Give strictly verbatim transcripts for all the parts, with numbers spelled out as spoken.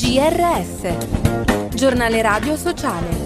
G R S, Giornale Radio Sociale.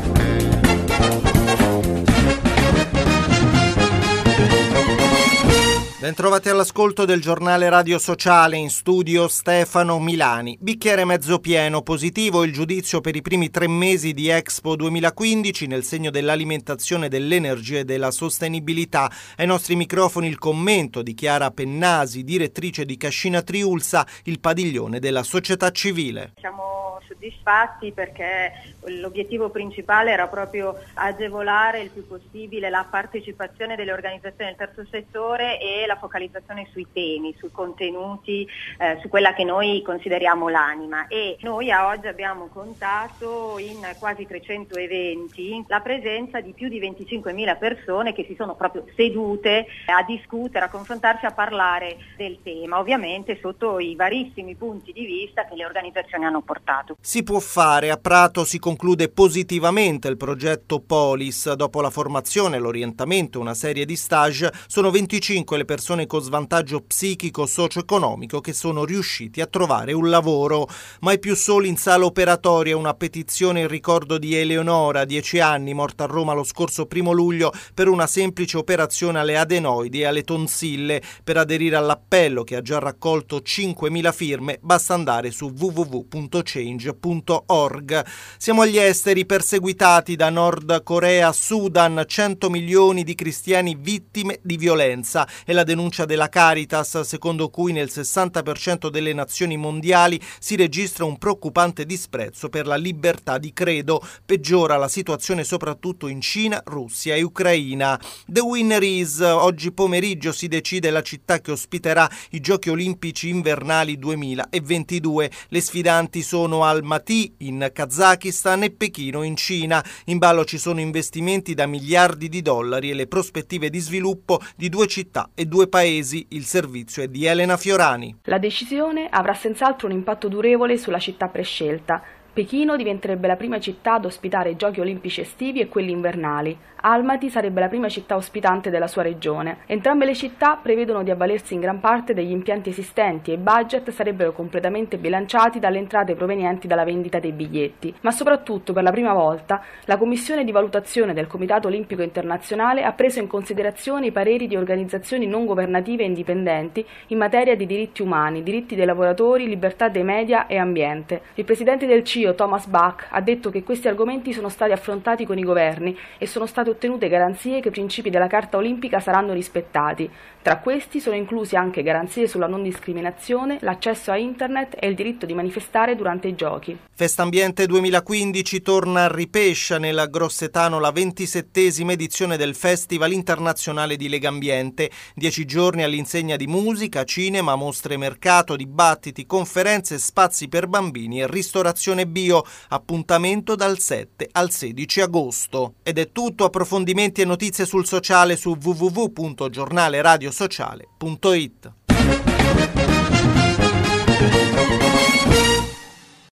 Bentrovati all'ascolto del Giornale Radio Sociale, in studio Stefano Milani. Bicchiere mezzo pieno, positivo il giudizio per i primi tre mesi di Expo duemilaquindici nel segno dell'alimentazione, dell'energia e della sostenibilità. Ai nostri microfoni il commento di Chiara Pennasi, direttrice di Cascina Triulza, il padiglione della società civile. Siamo soddisfatti perché l'obiettivo principale era proprio agevolare il più possibile la partecipazione delle organizzazioni del terzo settore e la focalizzazione sui temi, sui contenuti, eh, su quella che noi consideriamo l'anima. E noi a oggi abbiamo contato in quasi trecento eventi la presenza di più di venticinquemila persone che si sono proprio sedute a discutere, a confrontarsi, a parlare del tema, ovviamente sotto i varissimi punti di vista che le organizzazioni hanno portato. Si può fare. A Prato si conclude positivamente il progetto Polis. Dopo la formazione, l'orientamento e una serie di stage, sono venticinque le persone con svantaggio psichico socio-economico che sono riusciti a trovare un lavoro. Mai più soli in sala operatoria, una petizione in ricordo di Eleonora, dieci anni, morta a Roma lo scorso primo luglio per una semplice operazione alle adenoidi e alle tonsille. Per aderire all'appello, che ha già raccolto cinquemila firme, basta andare su w w w punto change punto org. Siamo agli esteri, perseguitati da Nord Corea, Sudan, cento milioni di cristiani vittime di violenza. È la denuncia della Caritas, secondo cui nel sessanta per cento delle nazioni mondiali si registra un preoccupante disprezzo per la libertà di credo. Peggiora la situazione soprattutto in Cina, Russia e Ucraina. The winner is. Oggi pomeriggio si decide la città che ospiterà i Giochi Olimpici Invernali duemilaventidue. Le sfidanti sono Almaty in Kazakistan e Pechino in Cina. In ballo ci sono investimenti da miliardi di dollari e le prospettive di sviluppo di due città e due paesi. Il servizio è di Elena Fiorani. La decisione avrà senz'altro un impatto durevole sulla città prescelta. Pechino diventerebbe la prima città ad ospitare i Giochi Olimpici estivi e quelli invernali. Almaty sarebbe la prima città ospitante della sua regione. Entrambe le città prevedono di avvalersi in gran parte degli impianti esistenti e i budget sarebbero completamente bilanciati dalle entrate provenienti dalla vendita dei biglietti. Ma soprattutto, per la prima volta, la Commissione di valutazione del Comitato Olimpico Internazionale ha preso in considerazione i pareri di organizzazioni non governative e indipendenti in materia di diritti umani, diritti dei lavoratori, libertà dei media e ambiente. Il presidente del C I O, Thomas Bach, ha detto che questi argomenti sono stati affrontati con i governi e sono state ottenute garanzie che i principi della Carta Olimpica saranno rispettati. Tra questi sono inclusi anche garanzie sulla non discriminazione, l'accesso a internet e il diritto di manifestare durante i giochi. Festambiente duemilaquindici torna a Ripescia, nella Grossetano, la ventisettesima edizione del Festival Internazionale di Legambiente. Dieci giorni all'insegna di musica, cinema, mostre mercato, dibattiti, conferenze, spazi per bambini e ristorazione bio. Appuntamento dal sette al sedici agosto. Ed è tutto. Approfondimenti e notizie sul sociale su w w w punto giornale radio sociale punto it.